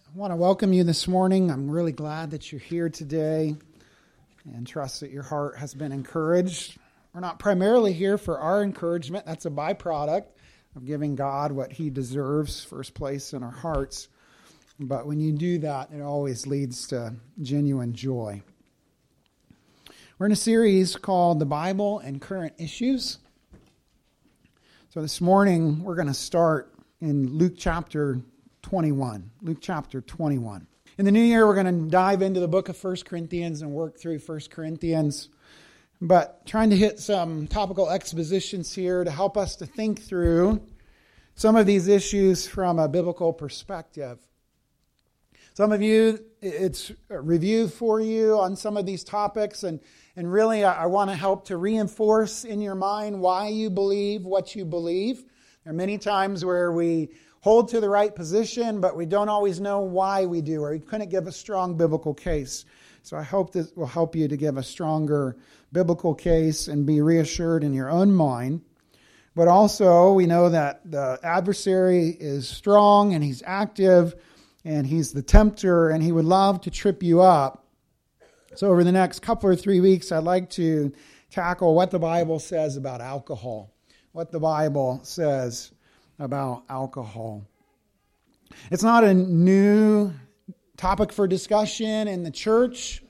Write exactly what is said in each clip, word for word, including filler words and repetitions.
I want to welcome you this morning. I'm really glad that you're here today and trust that your heart has been encouraged. We're not primarily here for our encouragement. That's a byproduct of giving God what He deserves, first place in our hearts. But when you do that, it always leads to genuine joy. We're in a series called The Bible and Current Issues. So this morning, we're going to start in Luke chapter twenty-one. Luke chapter twenty-one. In the new year, we're going to dive into the book of First Corinthians and work through First Corinthians. But trying to hit some topical expositions here to help us to think through some of these issues from a biblical perspective. Some of you, it's a review for you on some of these topics, and, and really I, I want to help to reinforce in your mind why you believe what you believe. There are many times where we hold to the right position, but we don't always know why we do, or we couldn't give a strong biblical case. So I hope this will help you to give a stronger biblical case and be reassured in your own mind. But also, we know that the adversary is strong and he's active and he's the tempter and he would love to trip you up. So over the next couple or three weeks, I'd like to tackle what the Bible says about alcohol, what the Bible says about alcohol. It's not a new topic for discussion in the church.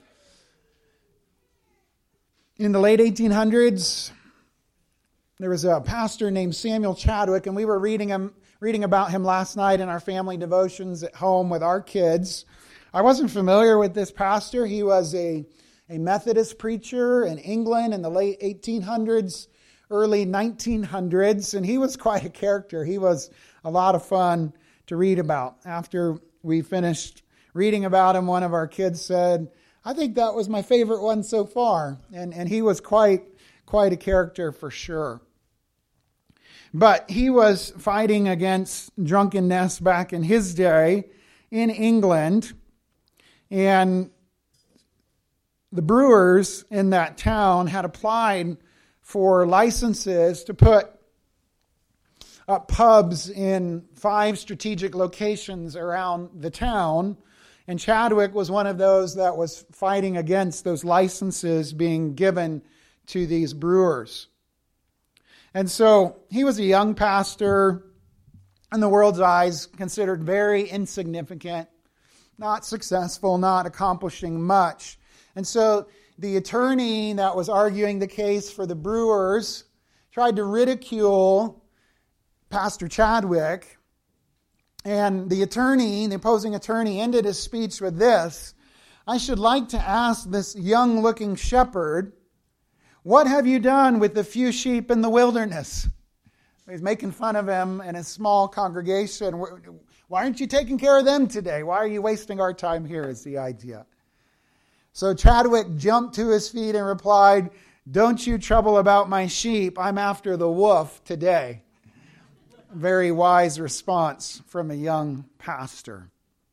In the late eighteen hundreds, there was a pastor named Samuel Chadwick, and we were reading him, reading about him last night in our family devotions at home with our kids. I wasn't familiar with this pastor. He was a, a Methodist preacher in England in the late eighteen hundreds, early nineteen hundreds, and he was quite a character. He was a lot of fun to read about. After we finished reading about him, one of our kids said, I think that was my favorite one so far. And, and he was quite, quite a character for sure. But he was fighting against drunkenness back in his day in England. And the brewers in that town had applied for licenses to put up pubs in five strategic locations around the town. And Chadwick was one of those that was fighting against those licenses being given to these brewers. And so he was a young pastor, in the world's eyes, considered very insignificant, not successful, not accomplishing much. And so the attorney that was arguing the case for the brewers tried to ridicule Pastor Chadwick. And the attorney, the opposing attorney, ended his speech with this: I should like to ask this young-looking shepherd, what have you done with the few sheep in the wilderness? He's making fun of him in a small congregation. Why aren't you taking care of them today? Why are you wasting our time here is the idea. So Chadwick jumped to his feet and replied, don't you trouble about my sheep. I'm after the wolf today. Very wise response from a young pastor.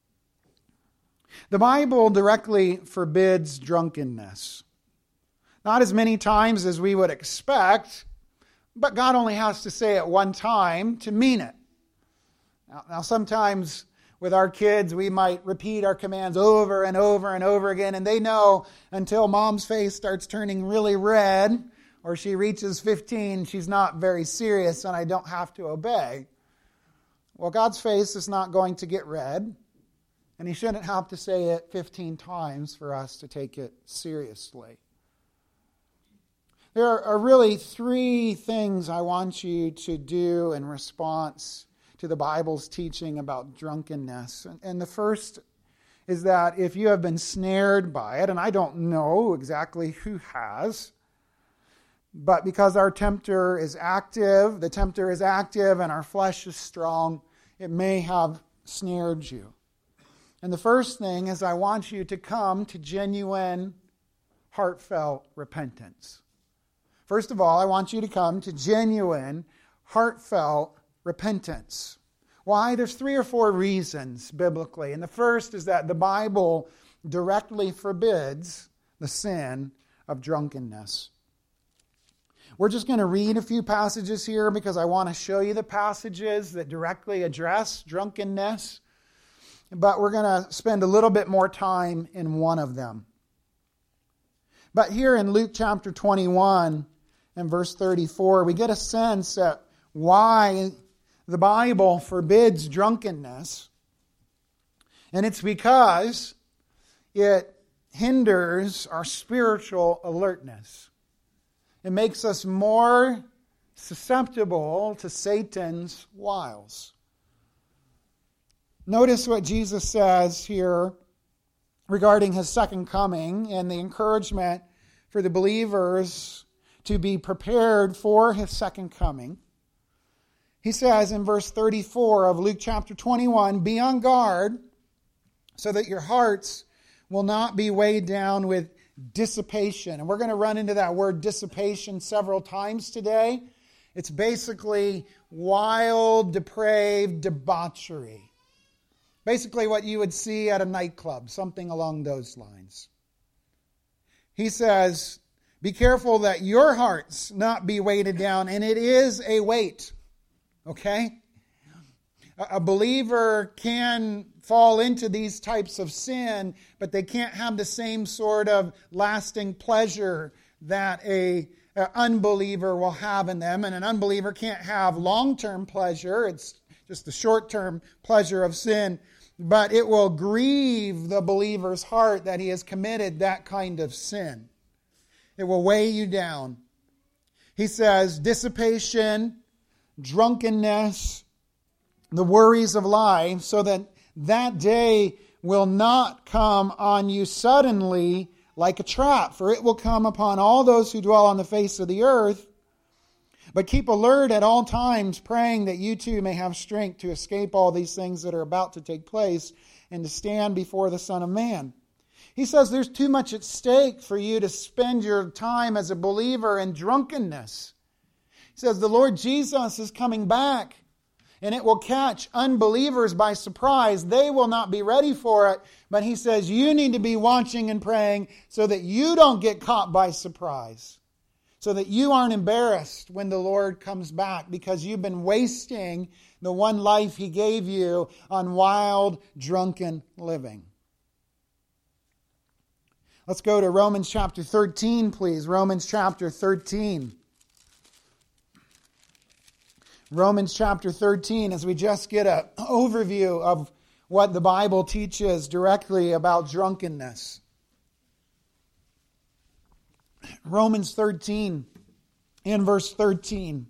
The Bible directly forbids drunkenness. Not as many times as we would expect, but God only has to say it one time to mean it. Now, now sometimes with our kids, we might repeat our commands over and over and over again, and they know until mom's face starts turning really red or she reaches fifteen, she's not very serious and I don't have to obey. Well, God's face is not going to get red, and He shouldn't have to say it fifteen times for us to take it seriously. There are really three things I want you to do in response to the Bible's teaching about drunkenness. And the first is that if you have been snared by it, and I don't know exactly who has, but because our tempter is active, the tempter is active and our flesh is strong, it may have snared you. And the first thing is I want you to come to genuine, heartfelt repentance. First of all, I want you to come to genuine, heartfelt repentance. Why? There's three or four reasons biblically. And the first is that the Bible directly forbids the sin of drunkenness. We're just going to read a few passages here because I want to show you the passages that directly address drunkenness. but we're going to spend a little bit more time in one of them. But here in Luke chapter twenty-one and verse thirty-four, we get a sense at why the Bible forbids drunkenness. And it's because it hinders our spiritual alertness. It makes us more susceptible to Satan's wiles. Notice what Jesus says here regarding his second coming and the encouragement for the believers to be prepared for his second coming. He says in verse thirty-four of Luke chapter twenty-one, "Be on guard so that your hearts will not be weighed down with dissipation." And we're going to run into that word dissipation several times today. It's basically wild, depraved debauchery. Basically what you would see at a nightclub, something along those lines. He says, be careful that your hearts not be weighted down, and it is a weight, okay? A believer can fall into these types of sin, but they can't have the same sort of lasting pleasure that a, a unbeliever will have in them. And an unbeliever can't have long-term pleasure. It's just the short-term pleasure of sin. But it will grieve the believer's heart that he has committed that kind of sin. It will weigh you down. He says, dissipation, drunkenness, the worries of life, so that that day will not come on you suddenly like a trap, for it will come upon all those who dwell on the face of the earth. But keep alert at all times, praying that you too may have strength to escape all these things that are about to take place and to stand before the Son of Man. He says there's too much at stake for you to spend your time as a believer in drunkenness. He says the Lord Jesus is coming back, and it will catch unbelievers by surprise. They will not be ready for it. But he says you need to be watching and praying so that you don't get caught by surprise. So that you aren't embarrassed when the Lord comes back because you've been wasting the one life He gave you on wild, drunken living. Let's go to Romans chapter thirteen, please. Romans chapter thirteen. Romans chapter thirteen, as we just get an overview of what the Bible teaches directly about drunkenness. Romans thirteen and verse thirteen.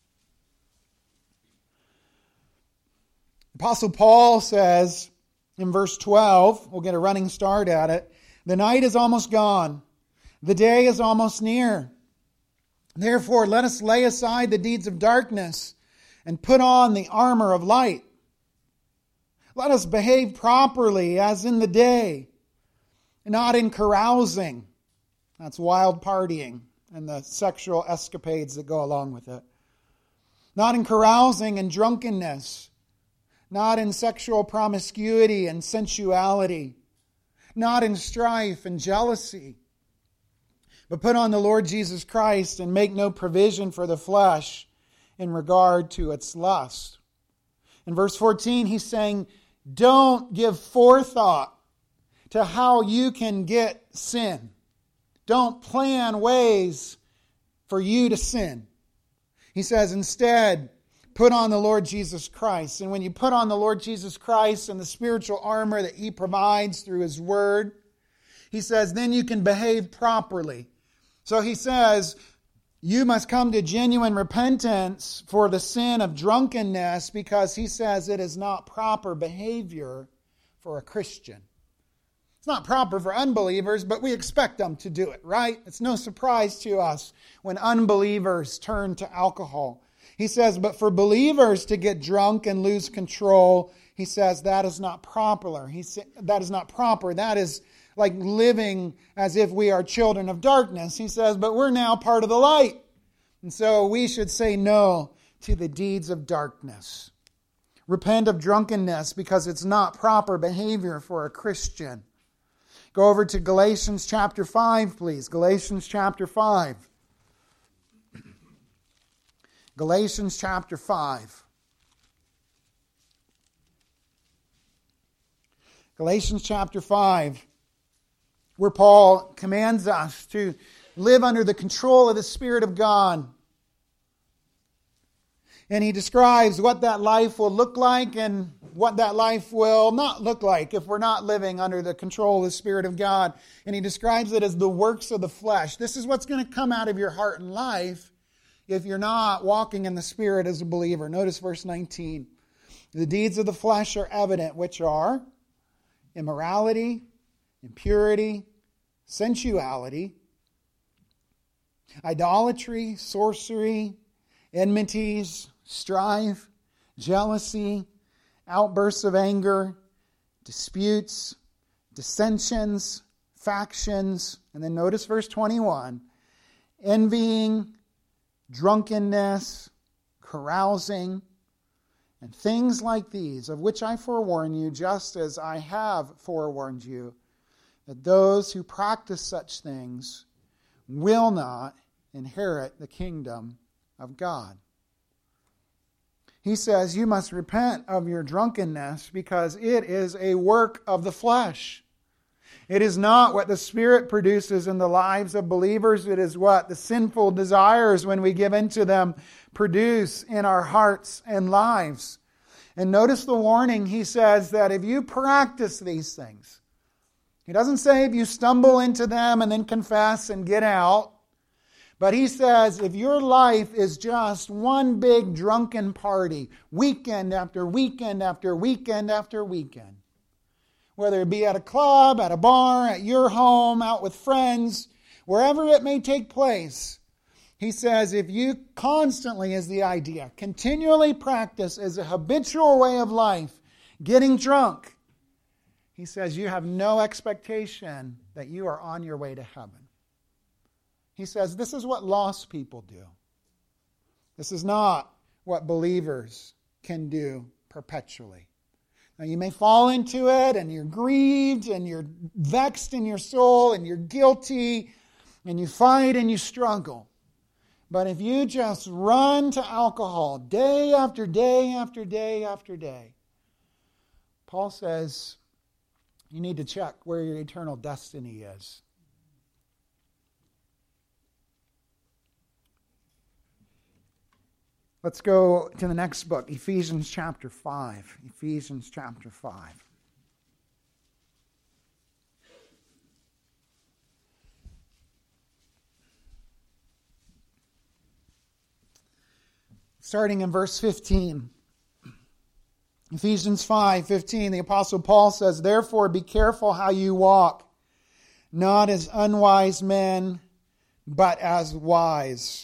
Apostle Paul says in verse twelve, we'll get a running start at it, the night is almost gone, the day is almost near. Therefore, let us lay aside the deeds of darkness and put on the armor of light. Let us behave properly as in the day, not in carousing. That's wild partying and the sexual escapades that go along with it. Not in carousing and drunkenness. Not in sexual promiscuity and sensuality. Not in strife and jealousy. But put on the Lord Jesus Christ and make no provision for the flesh in regard to its lust. In verse fourteen, he's saying, don't give forethought to how you can get sin. Don't plan ways for you to sin. He says, instead, put on the Lord Jesus Christ. And when you put on the Lord Jesus Christ and the spiritual armor that He provides through His Word, He says, then you can behave properly. So He says, you must come to genuine repentance for the sin of drunkenness, because He says it is not proper behavior for a Christian. It's not proper for unbelievers, but we expect them to do it, right? It's no surprise to us when unbelievers turn to alcohol. He says, but for believers to get drunk and lose control, he says that is not proper. He sa- that is not proper. That is like living as if we are children of darkness. He says, but we're now part of the light. And so we should say no to the deeds of darkness. Repent of drunkenness, because it's not proper behavior for a Christian. Go over to Galatians chapter five, please. Galatians chapter five. Galatians chapter five. Galatians chapter five, where Paul commands us to live under the control of the Spirit of God. And he describes what that life will look like and what that life will not look like if we're not living under the control of the Spirit of God. And he describes it as the works of the flesh. This is what's going to come out of your heart and life if you're not walking in the Spirit as a believer. Notice verse nineteen. The deeds of the flesh are evident, which are immorality, impurity, sensuality, idolatry, sorcery, enmities, strife, jealousy, outbursts of anger, disputes, dissensions, factions, and then notice verse twenty-one, envying, drunkenness, carousing, and things like these, of which I forewarn you, just as I have forewarned you, that those who practice such things will not inherit the kingdom of God. He says you must repent of your drunkenness because it is a work of the flesh. It is not what the Spirit produces in the lives of believers. It is what the sinful desires, when we give into them, produce in our hearts and lives. And notice the warning. He says that if you practice these things, he doesn't say if you stumble into them and then confess and get out. But he says if your life is just one big drunken party, weekend after weekend after weekend after weekend, whether it be at a club, at a bar, at your home, out with friends, wherever it may take place, he says if you constantly, is the idea, continually practice as a habitual way of life, getting drunk, he says you have no expectation that you are on your way to heaven. He says this is what lost people do. This is not what believers can do perpetually. Now you may fall into it and you're grieved and you're vexed in your soul and you're guilty and you fight and you struggle. But if you just run to alcohol day after day after day after day, Paul says you need to check where your eternal destiny is. Let's go to the next book, Ephesians chapter five. Ephesians chapter five. Starting in verse fifteen. Ephesians five fifteen, the Apostle Paul says, therefore be careful how you walk, not as unwise men, but as wise.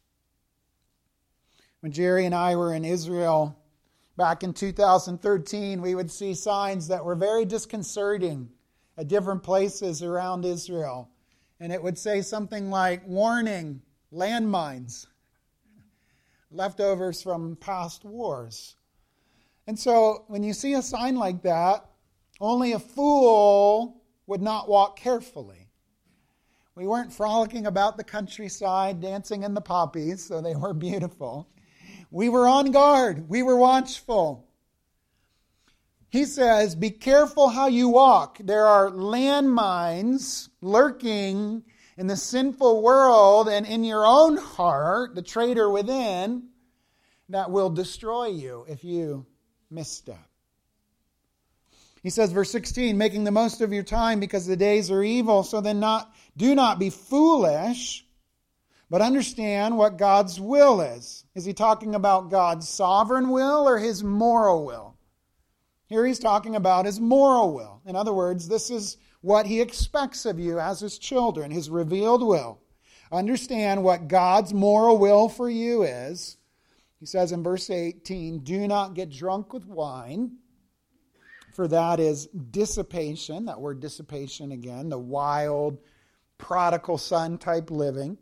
When Jerry and I were in Israel back in two thousand thirteen, we would see signs that were very disconcerting at different places around Israel. And it would say something like, warning, landmines, leftovers from past wars. And so when you see a sign like that, only a fool would not walk carefully. We weren't frolicking about the countryside, dancing in the poppies, so they were beautiful. We were on guard. We were watchful. He says, be careful how you walk. There are landmines lurking in the sinful world and in your own heart, the traitor within, that will destroy you if you misstep. He says, verse sixteen, making the most of your time because the days are evil, so then not do not be foolish, but understand what God's will is. Is he talking about God's sovereign will or his moral will? Here he's talking about his moral will. In other words, this is what he expects of you as his children, his revealed will. Understand what God's moral will for you is. He says in verse eighteen, do not get drunk with wine, for that is dissipation. That word dissipation again, the wild, prodigal son type living.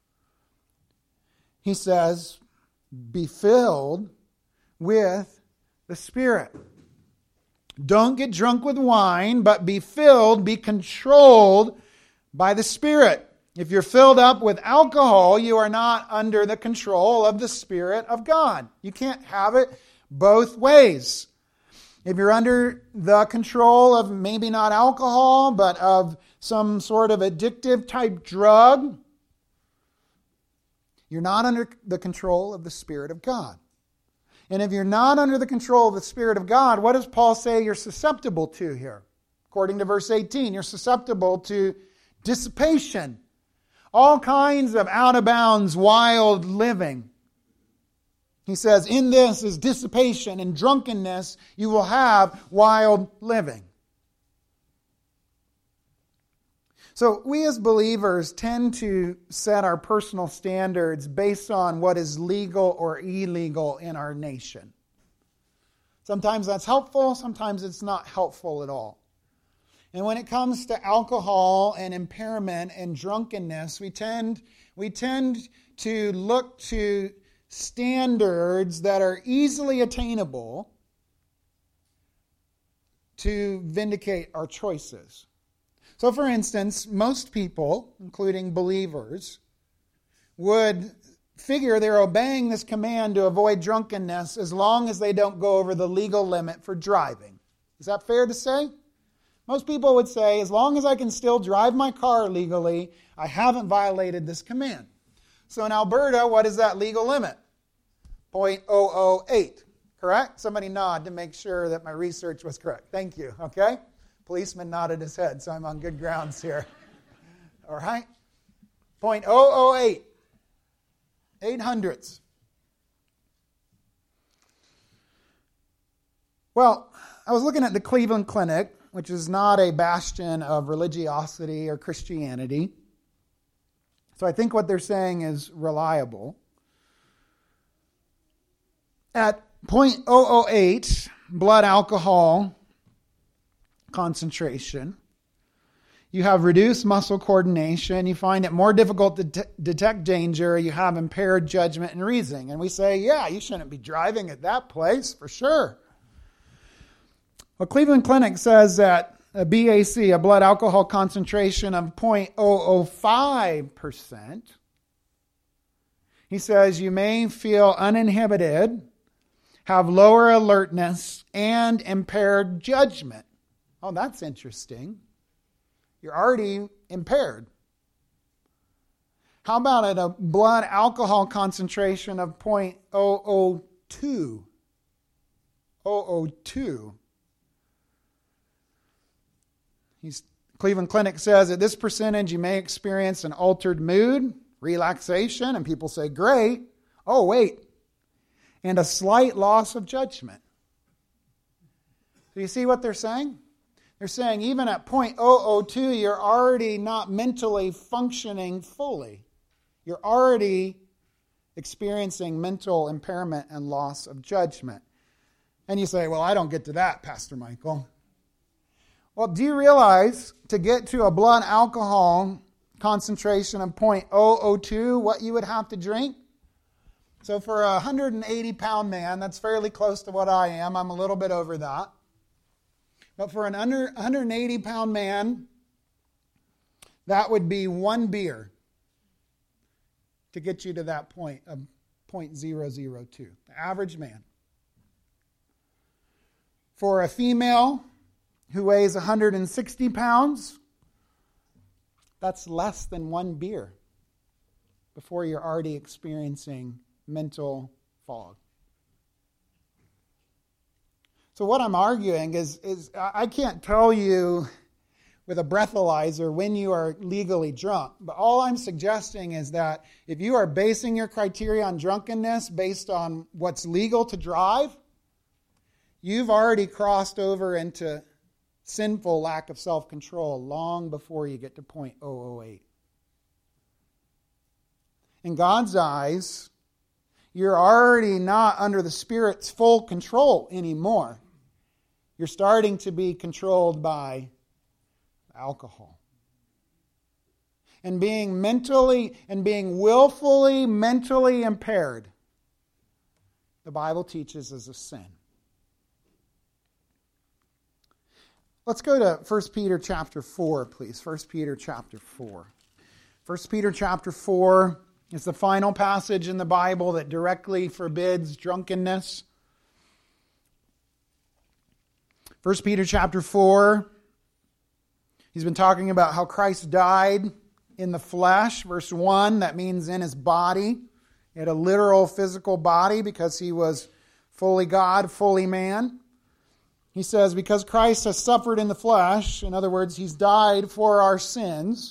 He says, be filled with the Spirit. Don't get drunk with wine, but be filled, be controlled by the Spirit. If you're filled up with alcohol, you are not under the control of the Spirit of God. You can't have it both ways. If you're under the control of maybe not alcohol, but of some sort of addictive type drug, you're not under the control of the Spirit of God. And if you're not under the control of the Spirit of God, what does Paul say you're susceptible to here? According to verse eighteen, you're susceptible to dissipation. All kinds of out of bounds, wild living. He says, in this is dissipation and drunkenness, you will have wild living. So we as believers tend to set our personal standards based on what is legal or illegal in our nation. Sometimes that's helpful, sometimes it's not helpful at all. And when it comes to alcohol and impairment and drunkenness, we tend, we tend to look to standards that are easily attainable to vindicate our choices. So, for instance, most people, including believers, would figure they're obeying this command to avoid drunkenness as long as they don't go over the legal limit for driving. Is that fair to say? Most people would say, as long as I can still drive my car legally, I haven't violated this command. So in Alberta, what is that legal limit? zero point zero zero eight, correct? Somebody nod to make sure that my research was correct. Thank you, okay? Policeman nodded his head, so I'm on good grounds here. All right? zero point zero zero eight. Eight hundredths. Well, I was looking at the Cleveland Clinic, which is not a bastion of religiosity or Christianity. So I think what they're saying is reliable. At zero point zero zero eight blood alcohol concentration, you have reduced muscle coordination, you find it more difficult to de- detect danger, you have impaired judgment and reasoning. And we say, yeah, you shouldn't be driving at that place, for sure. Well, Cleveland Clinic says that a B A C, a blood alcohol concentration of zero point zero zero five percent, he says you may feel uninhibited, have lower alertness, and impaired judgment. Oh, that's interesting. You're already impaired. How about at a blood alcohol concentration of zero point zero zero two? zero point zero zero two. He's, Cleveland Clinic says at this percentage you may experience an altered mood, relaxation, and people say, great. Oh, wait. And a slight loss of judgment. Do you see what they're saying? They're saying even at zero point zero zero two, you're already not mentally functioning fully. You're already experiencing mental impairment and loss of judgment. And you say, well, I don't get to that, Pastor Michael. Well, do you realize to get to a blood alcohol concentration of zero point zero zero two, what you would have to drink? So for a one hundred eighty pound man, that's fairly close to what I am. I'm a little bit over that. But for an under one hundred eighty pound man, that would be one beer to get you to that point of zero point zero zero two, the average man. For a female who weighs one hundred sixty pounds, that's less than one beer before you're already experiencing mental fog. So what I'm arguing is, is I can't tell you with a breathalyzer when you are legally drunk, but all I'm suggesting is that if you are basing your criteria on drunkenness based on what's legal to drive, you've already crossed over into sinful lack of self-control long before you get to zero point zero zero eight. In God's eyes, you're already not under the Spirit's full control anymore. You're starting to be controlled by alcohol. And being mentally and being willfully mentally impaired, the Bible teaches is a sin. Let's go to First Peter chapter four, please. First Peter chapter four. First Peter chapter four is the final passage in the Bible that directly forbids drunkenness. First Peter chapter four, he's been talking about how Christ died in the flesh. Verse one, that means in his body. He had a literal physical body because he was fully God, fully man. He says, because Christ has suffered in the flesh, in other words, he's died for our sins,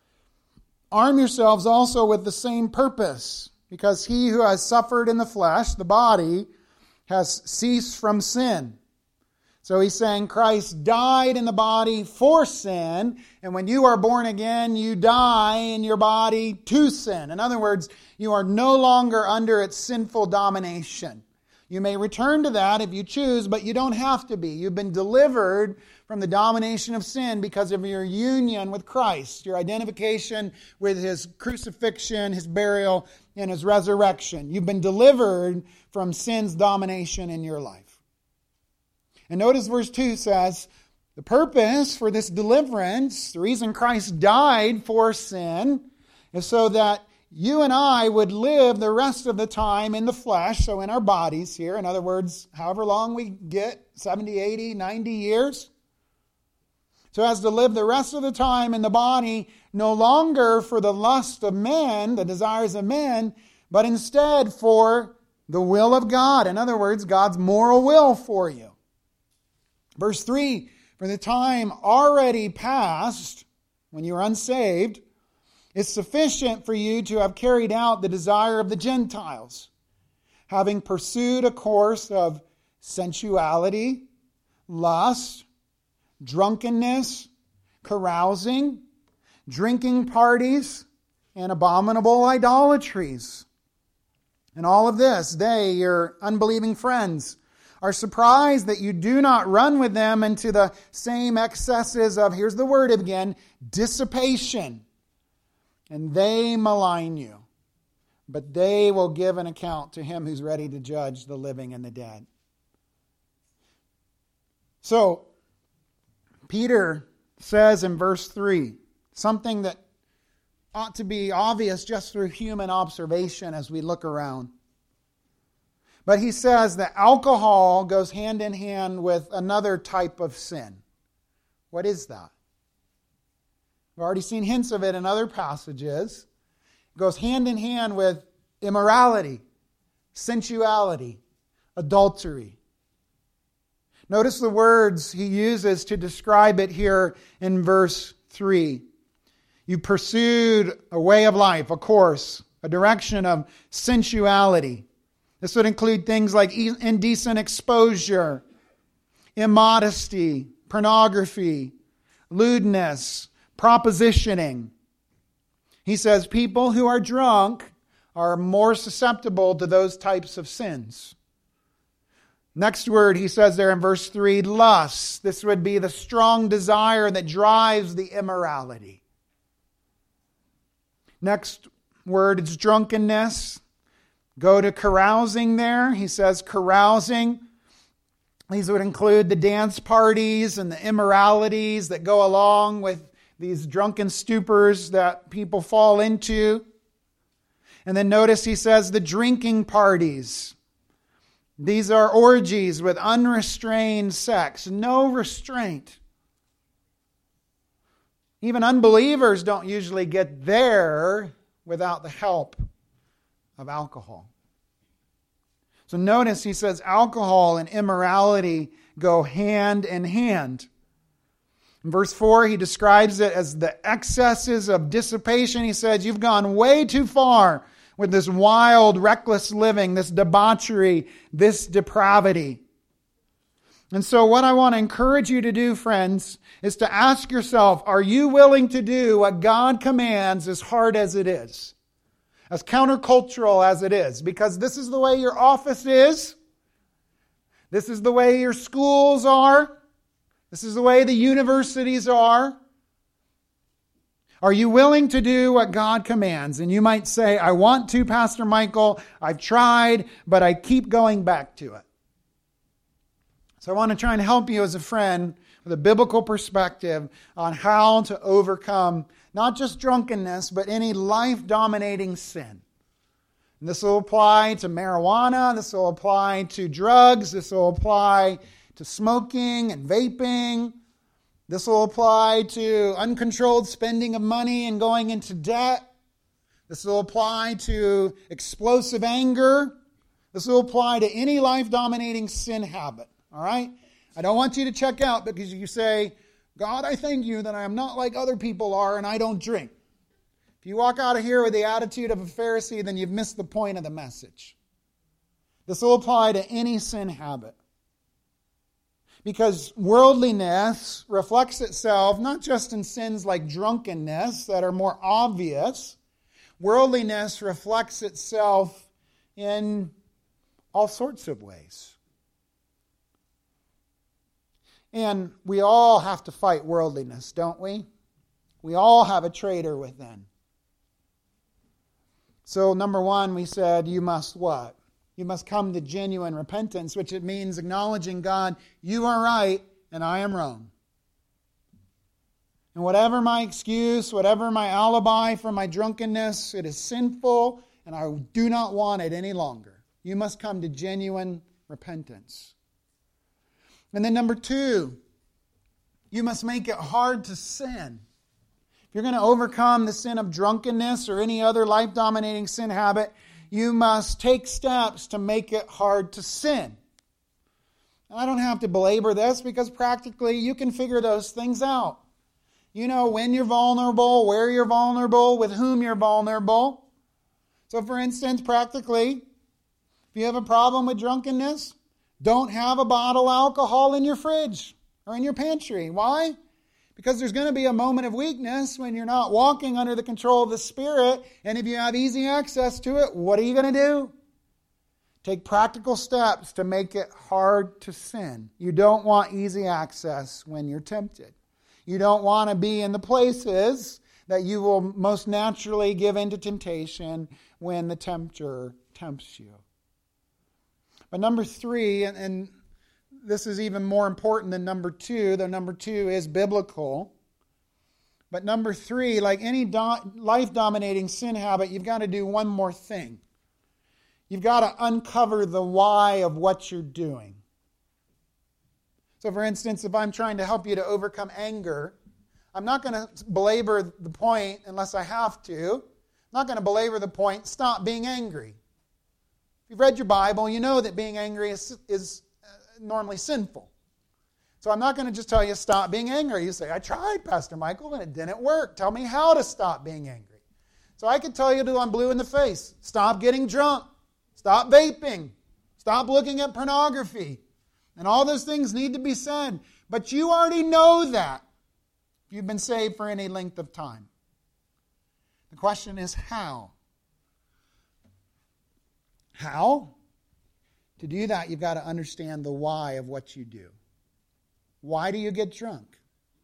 arm yourselves also with the same purpose, because he who has suffered in the flesh, the body, has ceased from sin. So he's saying Christ died in the body for sin, and when you are born again, you die in your body to sin. In other words, you are no longer under its sinful domination. You may return to that if you choose, but you don't have to be. You've been delivered from the domination of sin because of your union with Christ, your identification with his crucifixion, his burial, and his resurrection. You've been delivered from sin's domination in your life. And notice verse two says, the purpose for this deliverance, the reason Christ died for sin, is so that you and I would live the rest of the time in the flesh, so in our bodies here. In other words, however long we get, seventy, eighty, ninety years. So as to live the rest of the time in the body, no longer for the lust of men, the desires of men, but instead for the will of God. In other words, God's moral will for you. Verse three, for the time already past, when you were unsaved, is sufficient for you to have carried out the desire of the Gentiles, having pursued a course of sensuality, lust, drunkenness, carousing, drinking parties, and abominable idolatries. And all of this, they, your unbelieving friends, are surprised that you do not run with them into the same excesses of, here's the word again, dissipation. And they malign you, but they will give an account to him who's ready to judge the living and the dead. So, Peter says in verse three, something that ought to be obvious just through human observation as we look around. But he says that alcohol goes hand in hand with another type of sin. What is that? We've already seen hints of it in other passages. It goes hand in hand with immorality, sensuality, adultery. Notice the words he uses to describe it here in verse three. You pursued a way of life, a course, a direction of sensuality. This would include things like indecent exposure, immodesty, pornography, lewdness, propositioning. He says people who are drunk are more susceptible to those types of sins. Next word he says there in verse three, lust. This would be the strong desire that drives the immorality. Next word is drunkenness. Go to carousing there. He says carousing. These would include the dance parties and the immoralities that go along with these drunken stupors that people fall into. And then notice he says the drinking parties. These are orgies with unrestrained sex, no restraint. Even unbelievers don't usually get there without the help of alcohol. So notice he says alcohol and immorality go hand in hand. In verse four, he describes it as the excesses of dissipation. He says, you've gone way too far with this wild, reckless living, this debauchery, this depravity. And so what I want to encourage you to do, friends, is to ask yourself, are you willing to do what God commands as hard as it is? As countercultural as it is? Because this is the way your office is. This is the way your schools are. This is the way the universities are. Are you willing to do what God commands? And you might say, I want to, Pastor Michael. I've tried, but I keep going back to it. So I want to try and help you as a friend with a biblical perspective on how to overcome not just drunkenness, but any life-dominating sin. And this will apply to marijuana. This will apply to drugs. This will apply to smoking and vaping. This will apply to uncontrolled spending of money and going into debt. This will apply to explosive anger. This will apply to any life-dominating sin habit. All right? I don't want you to check out because you say, God, I thank you that I am not like other people are and I don't drink. If you walk out of here with the attitude of a Pharisee, then you've missed the point of the message. This will apply to any sin habit. Because worldliness reflects itself not just in sins like drunkenness that are more obvious. Worldliness reflects itself in all sorts of ways. And we all have to fight worldliness, don't we? We all have a traitor within. So number one, we said you must what? You must come to genuine repentance, which it means acknowledging God, you are right and I am wrong. And whatever my excuse, whatever my alibi for my drunkenness, it is sinful and I do not want it any longer. You must come to genuine repentance. And then number two, you must make it hard to sin. If you're going to overcome the sin of drunkenness or any other life-dominating sin habit, you must take steps to make it hard to sin. And I don't have to belabor this because practically you can figure those things out. You know when you're vulnerable, where you're vulnerable, with whom you're vulnerable. So for instance, practically, if you have a problem with drunkenness, don't have a bottle of alcohol in your fridge or in your pantry. Why? Because there's going to be a moment of weakness when you're not walking under the control of the Spirit. And if you have easy access to it, what are you going to do? Take practical steps to make it hard to sin. You don't want easy access when you're tempted. You don't want to be in the places that you will most naturally give into temptation when the tempter tempts you. But number three, and, and this is even more important than number two, though number two is biblical. But number three, like any do- life-dominating sin habit, you've got to do one more thing. You've got to uncover the why of what you're doing. So for instance, if I'm trying to help you to overcome anger, I'm not going to belabor the point unless I have to. I'm not going to belabor the point, stop being angry. If you've read your Bible, you know that being angry is, is normally sinful. So I'm not going to just tell you stop being angry. You say, I tried, Pastor Michael, and it didn't work. Tell me how to stop being angry. So I could tell you till I'm blue in the face. Stop getting drunk. Stop vaping. Stop looking at pornography. And all those things need to be said. But you already know that if you've been saved for any length of time. The question is how? How? To do that, you've got to understand the why of what you do. Why do you get drunk?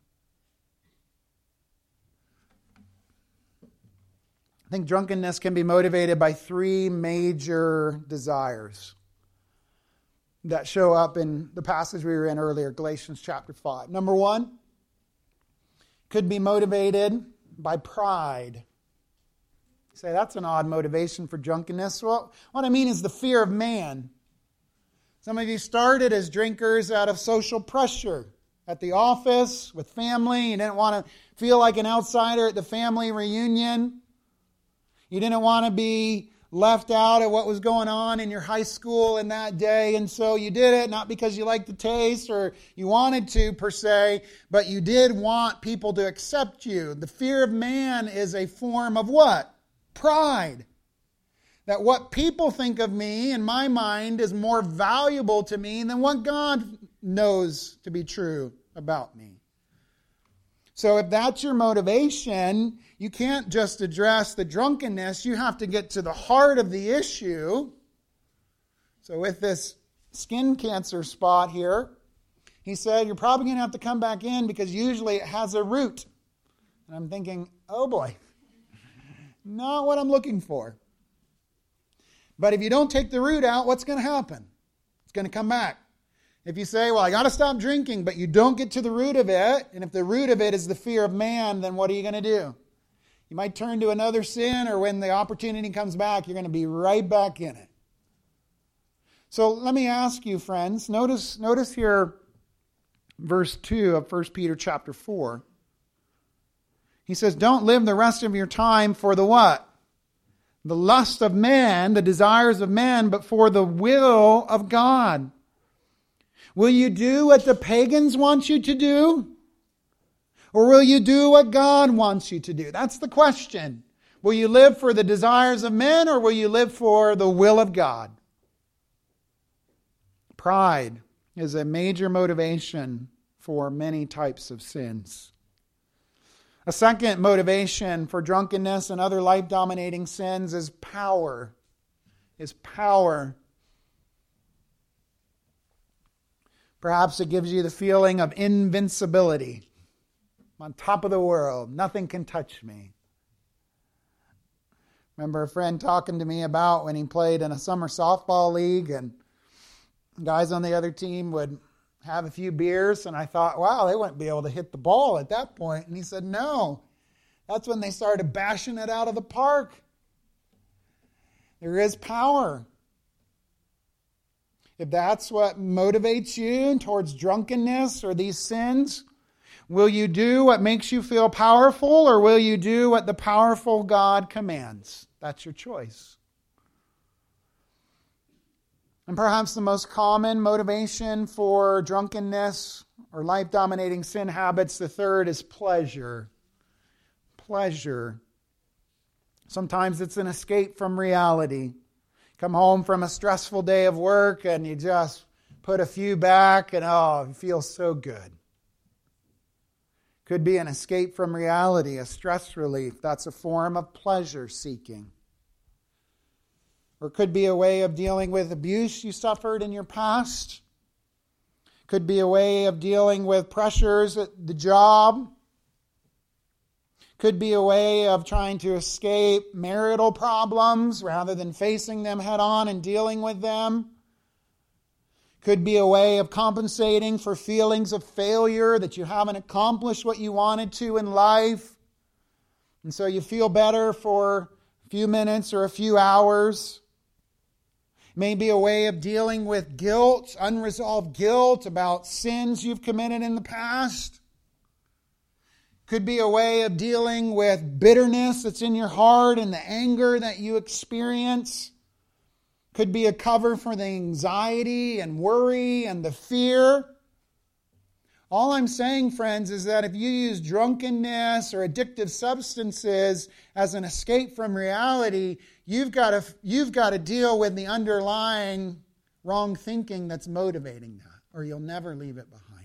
I think drunkenness can be motivated by three major desires that show up in the passage we were in earlier, Galatians chapter five. Number one, could be motivated by pride. You say, that's an odd motivation for drunkenness. Well, what I mean is the fear of man. Some of you started as drinkers out of social pressure. At the office, with family. You didn't want to feel like an outsider at the family reunion. You didn't want to be left out of what was going on in your high school in that day. And so you did it, not because you liked the taste or you wanted to per se, but you did want people to accept you. The fear of man is a form of what? Pride. That what people think of me in my mind is more valuable to me than what God knows to be true about me. So if that's your motivation, you can't just address the drunkenness. You have to get to the heart of the issue. So with this skin cancer spot here, he said, you're probably going to have to come back in because usually it has a root. And I'm thinking, oh boy, not what I'm looking for. But if you don't take the root out, what's going to happen? It's going to come back. If you say, well, I got to stop drinking, but you don't get to the root of it, and if the root of it is the fear of man, then what are you going to do? You might turn to another sin, or when the opportunity comes back, you're going to be right back in it. So let me ask you, friends, notice, notice here verse two of First Peter chapter four. He says, don't live the rest of your time for the what? The lust of man, the desires of man, but for the will of God. Will you do what the pagans want you to do? Or will you do what God wants you to do? That's the question. Will you live for the desires of men, or will you live for the will of God? Pride is a major motivation for many types of sins. A second motivation for drunkenness and other life-dominating sins is power. Is power. Perhaps it gives you the feeling of invincibility. I'm on top of the world. Nothing can touch me. Remember a friend talking to me about when he played in a summer softball league, and guys on the other team would have a few beers, and I thought, wow, they wouldn't be able to hit the ball at that point. And he said, no, that's when they started bashing it out of the park. There is power. If that's what motivates you towards drunkenness or these sins, will you do what makes you feel powerful, or will you do what the powerful God commands? That's your choice. And perhaps the most common motivation for drunkenness or life-dominating sin habits, the third is pleasure. Pleasure. Sometimes it's an escape from reality. Come home from a stressful day of work and you just put a few back and oh, it feels so good. Could be an escape from reality, a stress relief. That's a form of pleasure seeking. Or it could be a way of dealing with abuse you suffered in your past. Could be a way of dealing with pressures at the job. Could be a way of trying to escape marital problems rather than facing them head on and dealing with them. Could be a way of compensating for feelings of failure, that you haven't accomplished what you wanted to in life. And so you feel better for a few minutes or a few hours. Maybe a way of dealing with guilt, unresolved guilt about sins you've committed in the past. Could be a way of dealing with bitterness that's in your heart and the anger that you experience. Could be a cover for the anxiety and worry and the fear. All I'm saying, friends, is that if you use drunkenness or addictive substances as an escape from reality, you've got to, you've got to deal with the underlying wrong thinking that's motivating that, or you'll never leave it behind.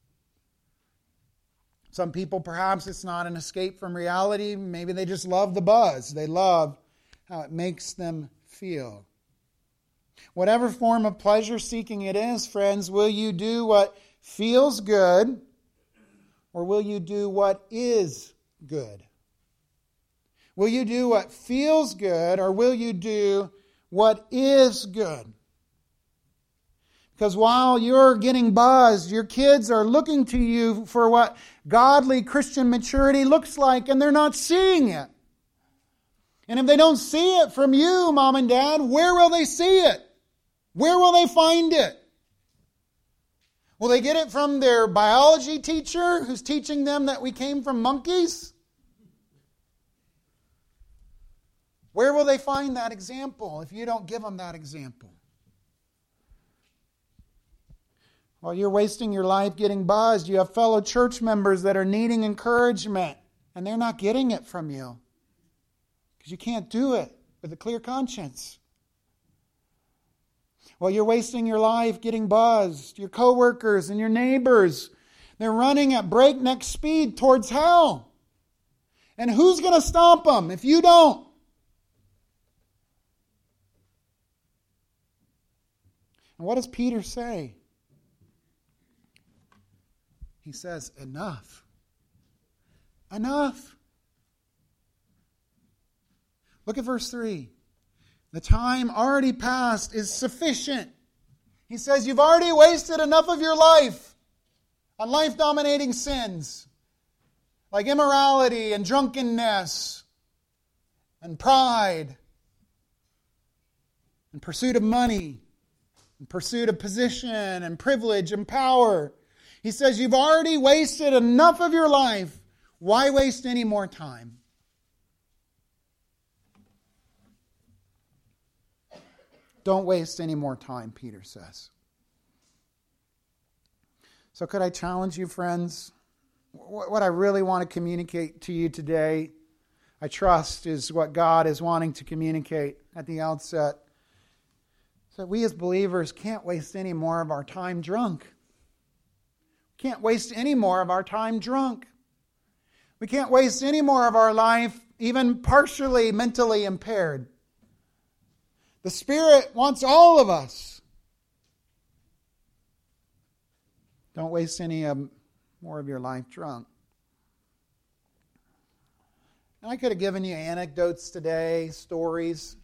Some people, perhaps it's not an escape from reality. Maybe they just love the buzz. They love how it makes them feel. Whatever form of pleasure seeking it is, friends, will you do what feels good, or will you do what is good? Will you do what feels good, or will you do what is good? Because while you're getting buzzed, your kids are looking to you for what godly Christian maturity looks like, and they're not seeing it. And if they don't see it from you, Mom and Dad, where will they see it? Where will they find it? Will they get it from their biology teacher who's teaching them that we came from monkeys? Where will they find that example if you don't give them that example? While you're wasting your life getting buzzed, you have fellow church members that are needing encouragement, and they're not getting it from you because you can't do it with a clear conscience. While you're wasting your life getting buzzed, your coworkers and your neighbors, they're running at breakneck speed towards hell. And who's going to stop them if you don't? And what does Peter say? He says, enough. Enough. Look at verse three. The time already past is sufficient. He says, you've already wasted enough of your life on life-dominating sins like immorality and drunkenness and pride and pursuit of money and pursuit of position and privilege and power. He says, you've already wasted enough of your life. Why waste any more time? Don't waste any more time, Peter says. So could I challenge you, friends? What I really want to communicate to you today, I trust, is what God is wanting to communicate at the outset. So we as believers can't waste any more of our time drunk. Can't waste any more of our time drunk. We can't waste any more of our life even partially mentally impaired. The Spirit wants all of us. Don't waste any um, more of your life drunk. And I could have given you anecdotes today, stories.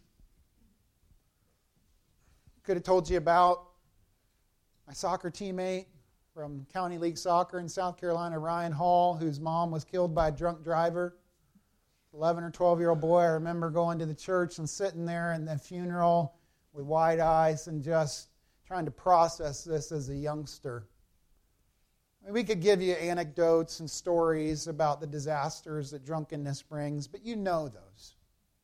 Could have told you about my soccer teammate from County League Soccer in South Carolina, Ryan Hall, whose mom was killed by a drunk driver. eleven or twelve-year-old boy. I remember going to the church and sitting there in the funeral with wide eyes and just trying to process this as a youngster. We could give you anecdotes and stories about the disasters that drunkenness brings, but you know those.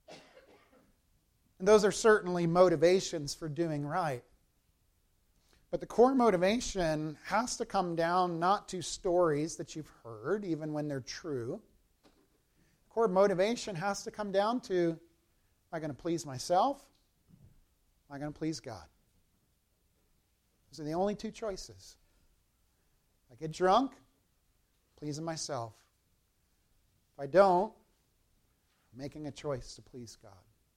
And those are certainly motivations for doing right. But the core motivation has to come down not to stories that you've heard, even when they're true. Core motivation has to come down to, am I going to please myself? Am I going to please God? Those are the only two choices. If I get drunk, pleasing myself. If I don't, I'm making a choice to please God.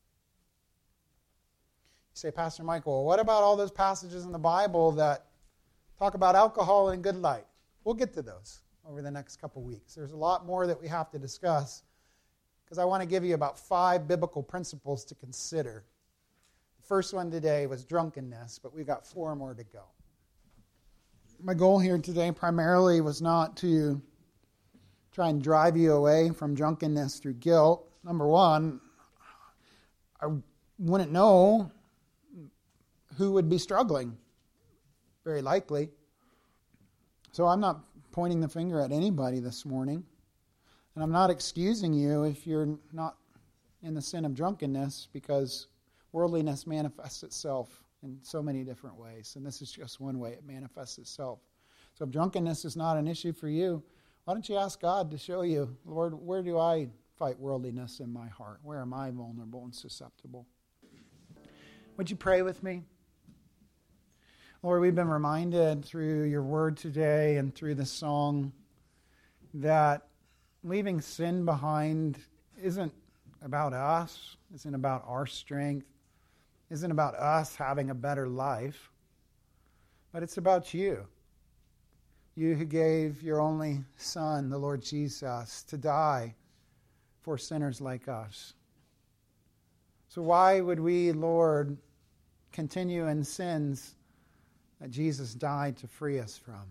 You say, Pastor Michael, well, what about all those passages in the Bible that talk about alcohol in good light? We'll get to those over the next couple weeks. There's a lot more that we have to discuss because I want to give you about five biblical principles to consider. The first one today was drunkenness, but we've got four more to go. My goal here today primarily was not to try and drive you away from drunkenness through guilt. Number one, I wouldn't know who would be struggling. Very likely. So I'm not pointing the finger at anybody this morning. And I'm not excusing you if you're not in the sin of drunkenness, because worldliness manifests itself in so many different ways. And this is just one way it manifests itself. So if drunkenness is not an issue for you, why don't you ask God to show you, Lord, where do I fight worldliness in my heart? Where am I vulnerable and susceptible? Would you pray with me? Lord, we've been reminded through your word today and through the song that leaving sin behind isn't about us, isn't about our strength, isn't about us having a better life, but it's about you. You who gave your only Son, the Lord Jesus, to die for sinners like us. So why would we, Lord, continue in sins that Jesus died to free us from?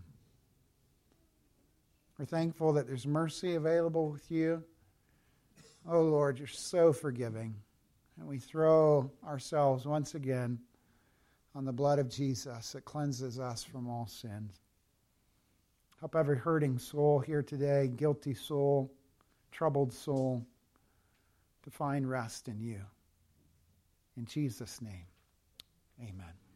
We're thankful that there's mercy available with you. Oh, Lord, you're so forgiving. And we throw ourselves once again on the blood of Jesus that cleanses us from all sins. Help every hurting soul here today, guilty soul, troubled soul, to find rest in you. In Jesus' name, amen.